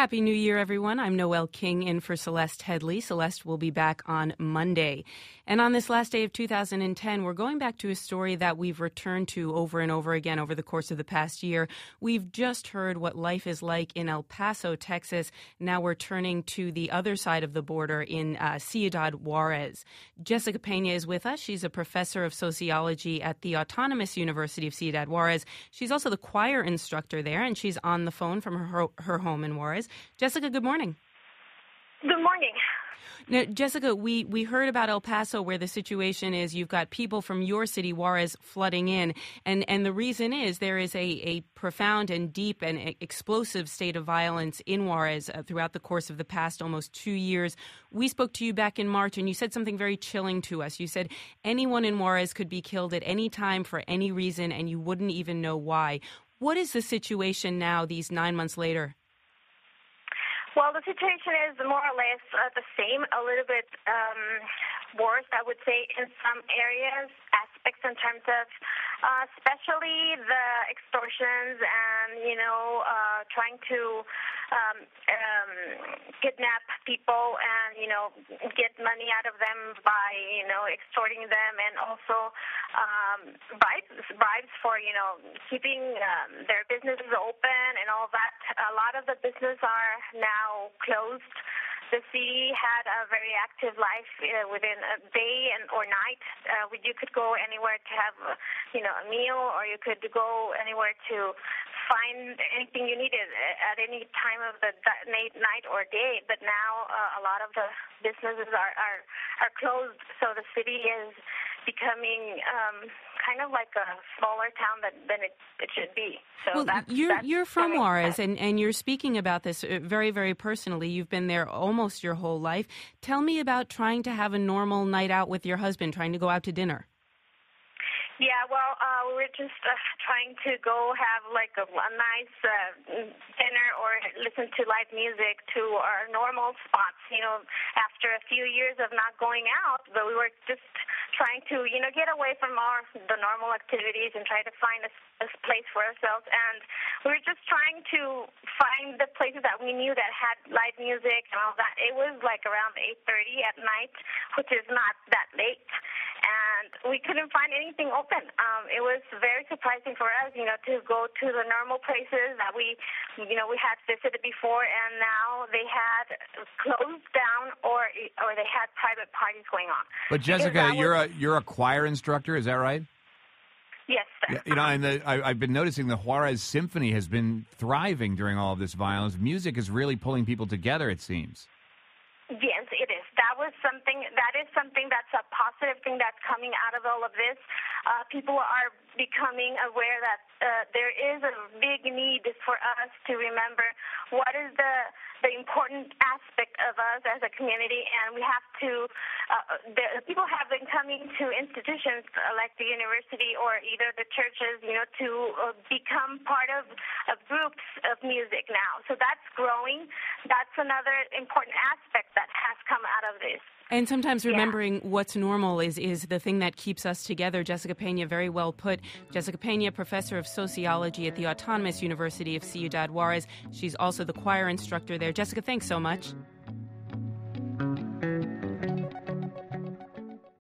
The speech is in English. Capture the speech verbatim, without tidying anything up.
Happy New Year, everyone. I'm Noelle King in for Celeste Headley. Celeste will be back on Monday. And on this last day of two thousand ten, we're going back to a story that we've returned to over and over again over the course of the past year. We've just heard what life is like in El Paso, Texas. Now we're turning to the other side of the border in uh, Ciudad Juarez. Jessica Pena is with us. She's a professor of sociology at the Autonomous University of Ciudad Juarez. She's also the choir instructor there, and she's on the phone from her, her home in Juarez. Jessica, good morning. Good morning. Now, Jessica, we, we heard about El Paso where the situation is you've got people from your city, Juarez, flooding in. And, and the reason is there is a, a profound and deep and explosive state of violence in Juarez uh, throughout the course of the past almost two years. We spoke to you back in March, and you said something very chilling to us. You said anyone in Juarez could be killed at any time for any reason, and you wouldn't even know why. What is the situation now, these nine months later? Well, the situation is more or less uh, the same, a little bit um, worse, I would say, in some areas, aspects in terms of uh, especially the extortions and, you know, uh, trying to um, um, kidnap people and, you know, get money out of them by, you know, extorting them, and also um, bribes, bribes for, you know, keeping um, their businesses open and all that. A lot of the business are now closed. The city had a very active life uh, within a day and or night. Uh, you could go anywhere to have, uh, you know, a meal, or you could go anywhere to find anything you needed at any time of the night or day. But now uh, a lot of the businesses are, are, are closed, so the city is becoming um, kind of like a smaller town than, than it, it should be. So well, that's, you're that's you're from Juarez, and, and you're speaking about this very, very personally. You've been there almost your whole life. Tell me about trying to have a normal night out with your husband, trying to go out to dinner. Yeah, well, uh, we were just uh, trying to go have like a, a nice uh, dinner or listen to live music to our normal spots, you know, after a few years of not going out. But we were just trying to, you know, get away from our the normal activities and try to find a, a place for ourselves. And we were just trying to find the places that we knew that had live music and all that. It was like around eight thirty at night, which is not that late. And we couldn't find anything open. Um, it was very surprising for us, you know, to go to the normal places that we, you know, we had visited before, and now they had closed down, or or they had private parties going on. But Jessica, you're was, a you're a choir instructor, is that right? Yes, sir. You know, and the, I, I've been noticing the Juarez Symphony has been thriving during all of this violence. Music is really pulling people together, it seems. Yes, it is. That was something, that is something that's a positive thing that's coming out of all of this. Uh, people are becoming aware that uh, there is a big need for us to remember what is the the important aspect of us as a community, and we have to, uh, the, people have been coming to institutions uh, like the university or either the churches, you know, to uh, become part of, of groups of music now. So that's growing. That's another important aspect that has come out of this. And sometimes remembering yeah. what's normal is, is the thing that keeps us together. Jessica Pena, very well put. Jessica Pena, professor of sociology at the Autonomous University of Ciudad Juarez. She's also the choir instructor there. Jessica, thanks so much.